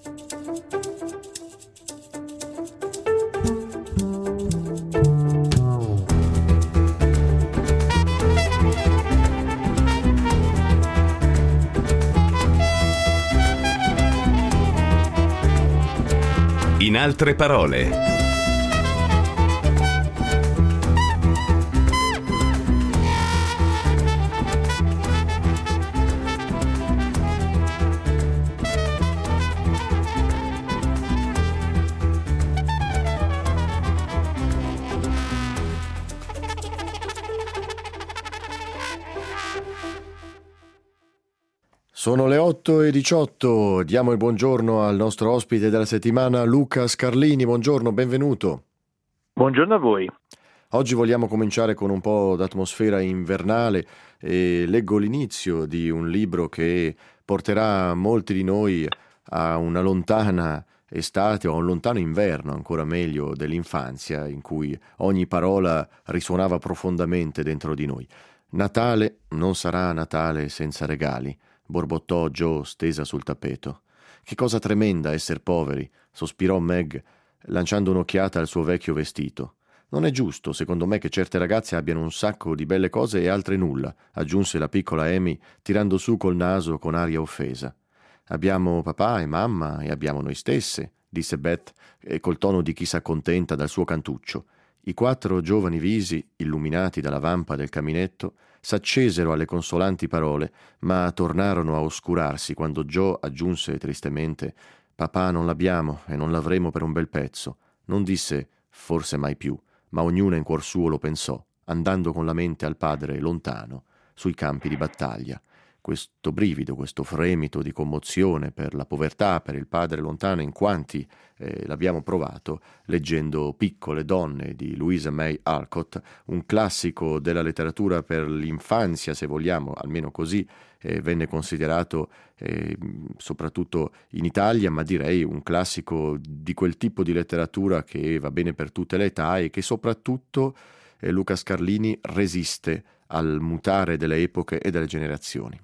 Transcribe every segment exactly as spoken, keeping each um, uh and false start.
In altre parole. Sono le otto e diciotto, diamo il buongiorno al nostro ospite della settimana, Luca Scarlini. Buongiorno, benvenuto. Buongiorno a voi. Oggi vogliamo cominciare con un po' d'atmosfera invernale e leggo l'inizio di un libro che porterà molti di noi a una lontana estate o a un lontano inverno, ancora meglio, dell'infanzia, in cui ogni parola risuonava profondamente dentro di noi. Natale non sarà Natale senza regali, borbottò Joe stesa sul tappeto. Che cosa tremenda esser poveri, sospirò Meg, lanciando un'occhiata al suo vecchio vestito. Non è giusto, secondo me, che certe ragazze abbiano un sacco di belle cose e altre nulla, aggiunse la piccola Amy, tirando su col naso con aria offesa. Abbiamo papà e mamma e abbiamo noi stesse, disse Beth, e col tono di chi s'accontenta dal suo cantuccio. I quattro giovani visi, illuminati dalla vampa del caminetto, s'accesero alle consolanti parole, ma tornarono a oscurarsi quando Joe aggiunse tristemente: «Papà non l'abbiamo e non l'avremo per un bel pezzo». Non disse «forse mai più», ma ognuna in cuor suo lo pensò, andando con la mente al padre lontano, sui campi di battaglia. Questo brivido, questo fremito di commozione per la povertà, per il padre lontano, in quanti eh, l'abbiamo provato leggendo Piccole donne di Louisa May Alcott, un classico della letteratura per l'infanzia, se vogliamo, almeno così eh, venne considerato eh, soprattutto in Italia, ma direi un classico di quel tipo di letteratura che va bene per tutte le età e che soprattutto eh, Luca Scarlini resiste al mutare delle epoche e delle generazioni.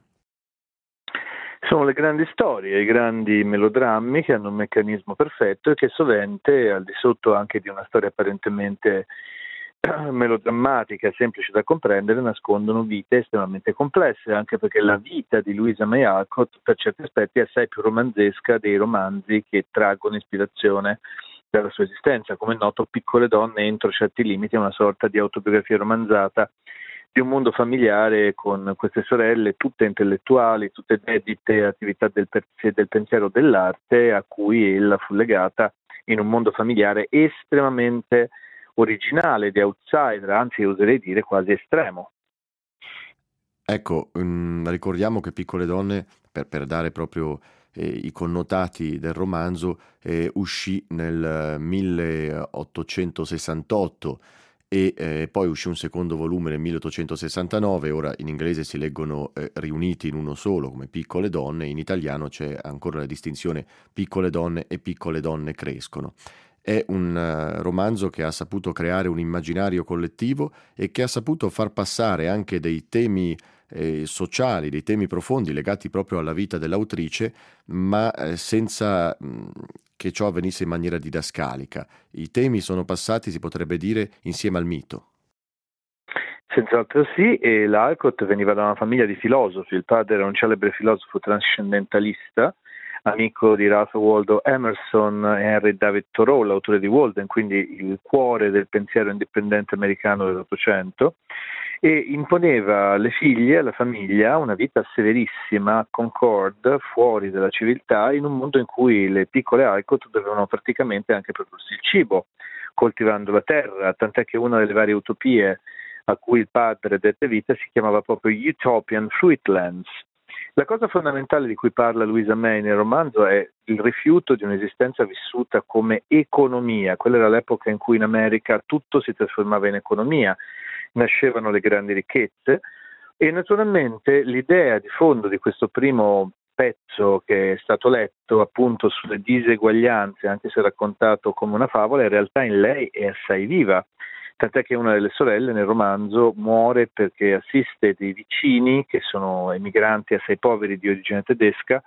Sono le grandi storie, i grandi melodrammi che hanno un meccanismo perfetto e che sovente, al di sotto anche di una storia apparentemente melodrammatica, semplice da comprendere, nascondono vite estremamente complesse, anche perché la vita di Louisa May Alcott per certi aspetti è assai più romanzesca dei romanzi che traggono ispirazione dalla sua esistenza. Come è noto, Piccole donne, entro certi limiti, è una sorta di autobiografia romanzata di un mondo familiare con queste sorelle, tutte intellettuali, tutte dedite a attività del, per- del pensiero dell'arte, a cui ella fu legata in un mondo familiare estremamente originale, di outsider, anzi oserei dire quasi estremo. Ecco, mh, ricordiamo che Piccole donne, per, per dare proprio eh, i connotati del romanzo, eh, uscì nel milleottocentosessantotto e eh, poi uscì un secondo volume nel milleottocentosessantanove. Ora in inglese si leggono eh, riuniti in uno solo come Piccole donne, in italiano c'è ancora la distinzione Piccole donne e Piccole donne crescono. È un uh, romanzo che ha saputo creare un immaginario collettivo e che ha saputo far passare anche dei temi eh, sociali, dei temi profondi legati proprio alla vita dell'autrice, ma eh, senza mh, che ciò avvenisse in maniera didascalica. I temi sono passati, si potrebbe dire, insieme al mito. Senz'altro sì, e l'Alcott veniva da una famiglia di filosofi. Il padre era un celebre filosofo trascendentalista, amico di Ralph Waldo Emerson e Henry David Thoreau, l'autore di Walden, quindi il cuore del pensiero indipendente americano dell'Ottocento, e imponeva alle figlie e alla famiglia una vita severissima a Concord, fuori dalla civiltà, in un mondo in cui le piccole Alcott dovevano praticamente anche prodursi il cibo, coltivando la terra, tant'è che una delle varie utopie a cui il padre dette vita si chiamava proprio Utopian Fruitlands. La cosa fondamentale di cui parla Louisa May nel romanzo è il rifiuto di un'esistenza vissuta come economia. Quella era l'epoca in cui in America tutto si trasformava in economia, nascevano le grandi ricchezze e naturalmente l'idea di fondo di questo primo pezzo che è stato letto appunto sulle diseguaglianze, anche se raccontato come una favola, in realtà in lei è assai viva. Tant'è che una delle sorelle nel romanzo muore perché assiste dei vicini che sono emigranti assai poveri di origine tedesca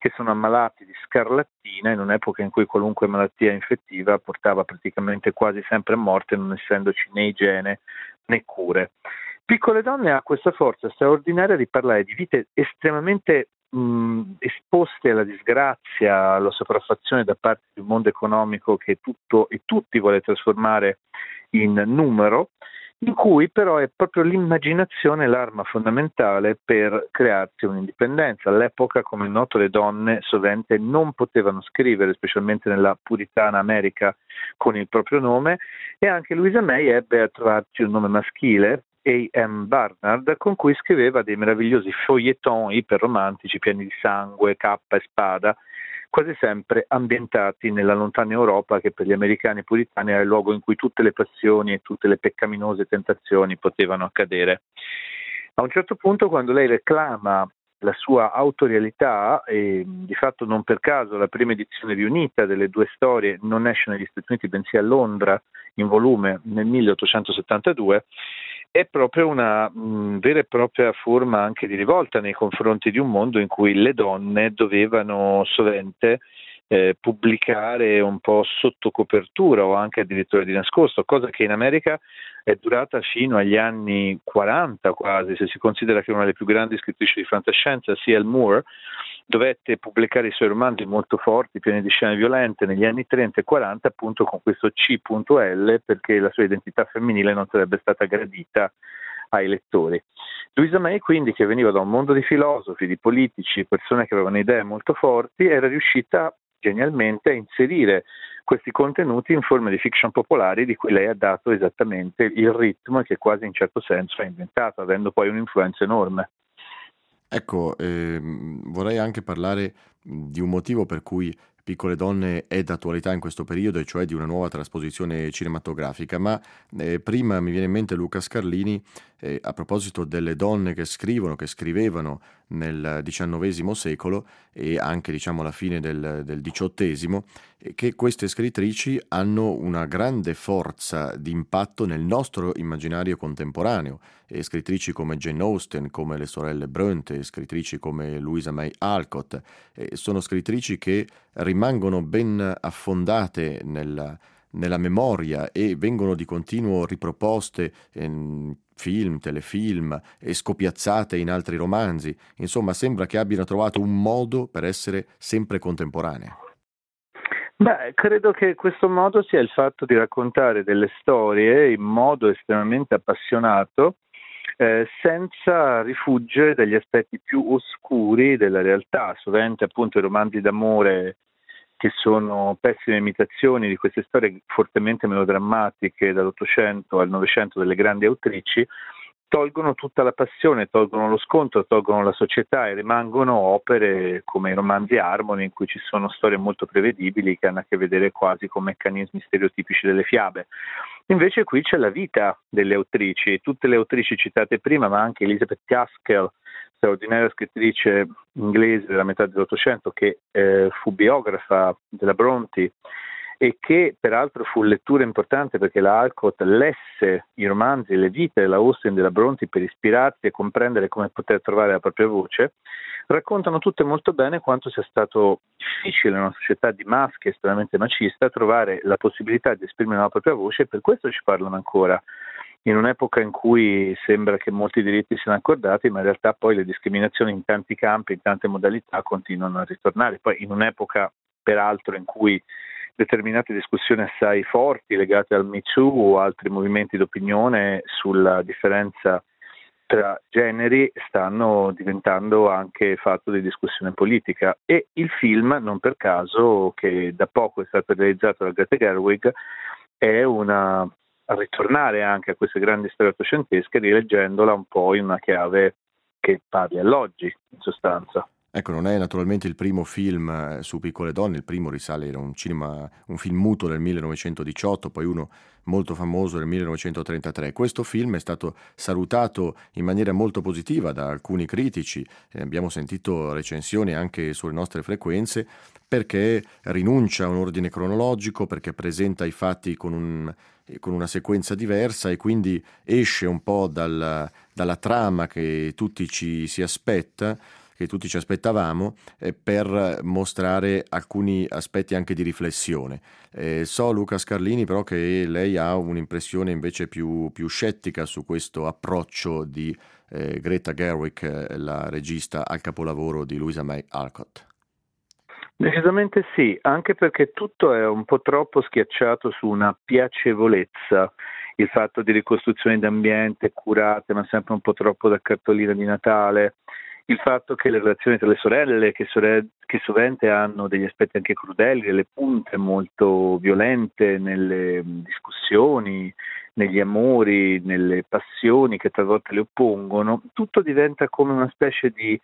che sono ammalati di scarlattina in un'epoca in cui qualunque malattia infettiva portava praticamente quasi sempre a morte, non essendoci né igiene né cure. Piccole donne ha questa forza straordinaria di parlare di vite estremamente mh, esposte alla disgrazia, alla sopraffazione da parte di un mondo economico che tutto e tutti vuole trasformare in numero, in cui però è proprio l'immaginazione l'arma fondamentale per crearsi un'indipendenza. All'epoca, come è noto, le donne sovente non potevano scrivere, specialmente nella puritana America, con il proprio nome, e anche Louisa May ebbe a trovarsi un nome maschile, A M Barnard, con cui scriveva dei meravigliosi feuilleton iperromantici pieni di sangue, cappa e spada, quasi sempre ambientati nella lontana Europa, che per gli americani puritani era il luogo in cui tutte le passioni e tutte le peccaminose tentazioni potevano accadere. A un certo punto, quando lei reclama la sua autorialità, e di fatto non per caso la prima edizione riunita delle due storie non esce negli Stati Uniti bensì a Londra in volume nel milleottocentosettantadue, è proprio una mh, vera e propria forma anche di rivolta nei confronti di un mondo in cui le donne dovevano sovente eh, pubblicare un po' sotto copertura o anche addirittura di nascosto, cosa che in America è durata fino agli anni quaranta quasi, se si considera che una delle più grandi scrittrici di fantascienza, C L Moore, dovette pubblicare i suoi romanzi molto forti, pieni di scene violente, negli anni trenta e quaranta, appunto con questo C L, perché la sua identità femminile non sarebbe stata gradita ai lettori. Louisa May, quindi, che veniva da un mondo di filosofi, di politici, persone che avevano idee molto forti, era riuscita genialmente a inserire questi contenuti in forma di fiction popolari di cui lei ha dato esattamente il ritmo e che quasi in certo senso ha inventato, avendo poi un'influenza enorme. Ecco, ehm, vorrei anche parlare di un motivo per cui Piccole donne è d'attualità in questo periodo, e cioè di una nuova trasposizione cinematografica, ma eh, prima mi viene in mente Luca Scarlini eh, a proposito delle donne che scrivono, che scrivevano nel diciannovesimo secolo e anche diciamo alla fine del, del diciottesimo, e che queste scrittrici hanno una grande forza di impatto nel nostro immaginario contemporaneo. E scrittrici come Jane Austen, come le sorelle Brontë, scrittrici come Louisa May Alcott, eh, sono scrittrici che rimangono ben affondate nella, nella memoria e vengono di continuo riproposte in film, telefilm e scopiazzate in altri romanzi. Insomma, sembra che abbiano trovato un modo per essere sempre contemporanee. Beh, credo che questo modo sia il fatto di raccontare delle storie in modo estremamente appassionato, Eh, senza rifuggire dagli aspetti più oscuri della realtà. Sovente appunto i romanzi d'amore, che sono pessime imitazioni di queste storie fortemente melodrammatiche dall'Ottocento al Novecento delle grandi autrici, tolgono tutta la passione, tolgono lo scontro, tolgono la società e rimangono opere come i romanzi Harmony, in cui ci sono storie molto prevedibili che hanno a che vedere quasi con meccanismi stereotipici delle fiabe. Invece qui c'è la vita delle autrici, tutte le autrici citate prima, ma anche Elizabeth Gaskell, straordinaria scrittrice inglese della metà dell'Ottocento, che eh, fu biografa della Brontë e che peraltro fu lettura importante perché la Alcott lesse i romanzi e le vite della Austen e della Brontë per ispirarsi e comprendere come poter trovare la propria voce, raccontano tutte molto bene quanto sia stato difficile in una società di maschi estremamente macista trovare la possibilità di esprimere la propria voce, e per questo ci parlano ancora, in un'epoca in cui sembra che molti diritti siano accordati, ma in realtà poi le discriminazioni in tanti campi, in tante modalità continuano a ritornare. Poi in un'epoca peraltro in cui determinate discussioni assai forti legate al Me Too o altri movimenti d'opinione sulla differenza tra generi stanno diventando anche fatto di discussione politica, e il film, non per caso, che da poco è stato realizzato da Greta Gerwig, è una a ritornare anche a queste grandi storie ottocentesche, rileggendola un po' in una chiave che parli all'oggi, in sostanza. Ecco, non è naturalmente il primo film eh, su Piccole donne, il primo risale, era un cinema, un film muto del millenovecentodiciotto, poi uno molto famoso del millenovecentotrentatré. Questo film è stato salutato in maniera molto positiva da alcuni critici, eh, abbiamo sentito recensioni anche sulle nostre frequenze, perché rinuncia a un ordine cronologico, perché presenta i fatti con, un, con una sequenza diversa e quindi esce un po' dal, dalla trama che tutti ci si aspetta, che tutti ci aspettavamo, eh, per mostrare alcuni aspetti anche di riflessione. Eh, so, Luca Scarlini, però, che lei ha un'impressione invece più, più scettica su questo approccio di eh, Greta Gerwig, eh, la regista, al capolavoro di Louisa May Alcott. Decisamente sì, anche perché tutto è un po' troppo schiacciato su una piacevolezza, il fatto di ricostruzioni d'ambiente curate ma sempre un po' troppo da cartolina di Natale, il fatto che le relazioni tra le sorelle, che, sorelle, che sovente hanno degli aspetti anche crudeli, delle punte molto violente nelle discussioni, negli amori, nelle passioni che talvolta le oppongono, tutto diventa come una specie di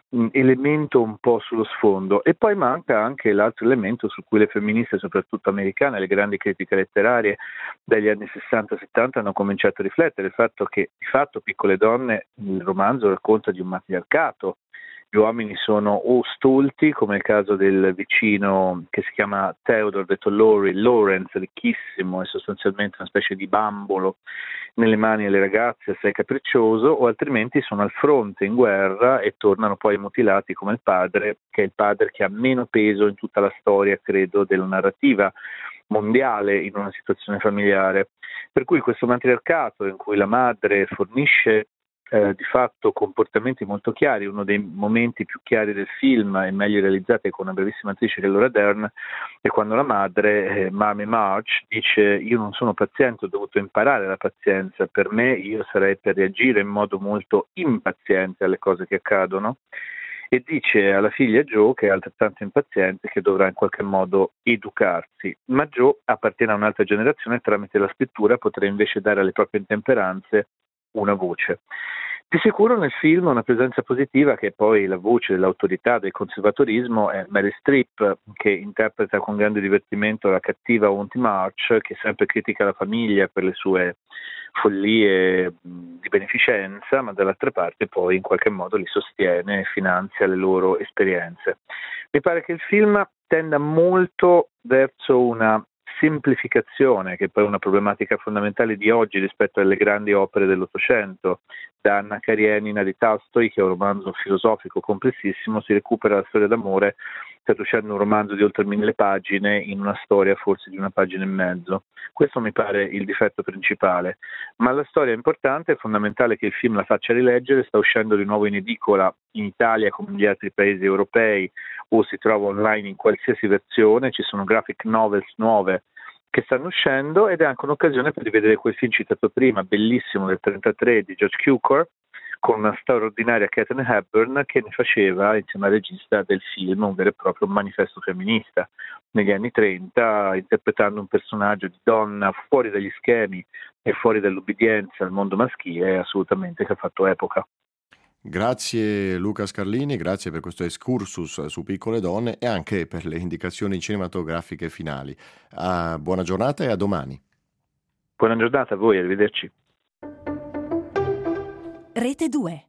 elemento un po' sullo sfondo. E poi manca anche l'altro elemento su cui le femministe, soprattutto americane, le grandi critiche letterarie degli anni sessanta settanta hanno cominciato a riflettere, il fatto che di fatto Piccole donne, il romanzo racconta di un matriarcato. Gli uomini sono o stolti, come il caso del vicino che si chiama Theodore, detto Laurie, Lawrence, ricchissimo e sostanzialmente una specie di bambolo nelle mani delle ragazze, assai capriccioso, o altrimenti sono al fronte in guerra e tornano poi mutilati come il padre, che è il padre che ha meno peso in tutta la storia, credo, della narrativa mondiale in una situazione familiare. Per cui questo matriarcato in cui la madre fornisce Eh, di fatto comportamenti molto chiari, uno dei momenti più chiari del film e meglio realizzati con una bravissima attrice che è Laura Dern, è quando la madre, eh, Mamie March, dice: io non sono paziente, ho dovuto imparare la pazienza, per me io sarei per reagire in modo molto impaziente alle cose che accadono, e dice alla figlia Jo, che è altrettanto impaziente, che dovrà in qualche modo educarsi, ma Jo appartiene a un'altra generazione e tramite la scrittura potrà invece dare alle proprie intemperanze una voce. Di sicuro nel film una presenza positiva, che è poi la voce dell'autorità del conservatorismo, è Meryl Streep, che interpreta con grande divertimento la cattiva Auntie March, che sempre critica la famiglia per le sue follie di beneficenza, ma dall'altra parte poi in qualche modo li sostiene e finanzia le loro esperienze. Mi pare che il film tenda molto verso una semplificazione, che poi è una problematica fondamentale di oggi rispetto alle grandi opere dell'Ottocento. Da Anna Karenina di Tolstoi, che è un romanzo filosofico complessissimo, si recupera la storia d'amore traducendo un romanzo di oltre mille pagine in una storia forse di una pagina e mezzo. Questo mi pare il difetto principale, ma la storia è importante, è fondamentale che il film la faccia rileggere, sta uscendo di nuovo in edicola in Italia come negli altri paesi europei, o si trova online in qualsiasi versione, ci sono graphic novels nuove che stanno uscendo, ed è anche un'occasione per rivedere quel film citato prima, bellissimo, del trentatré, di George Cukor, con una straordinaria Katharine Hepburn, che ne faceva, insieme al regista del film, un vero e proprio manifesto femminista negli anni trenta, interpretando un personaggio di donna fuori dagli schemi e fuori dall'obbedienza al mondo maschile, assolutamente, che ha fatto epoca. Grazie Luca Scarlini, grazie per questo excursus su Piccole donne e anche per le indicazioni cinematografiche finali. Ah, buona giornata e a domani. Buona giornata a voi, arrivederci. Rete due.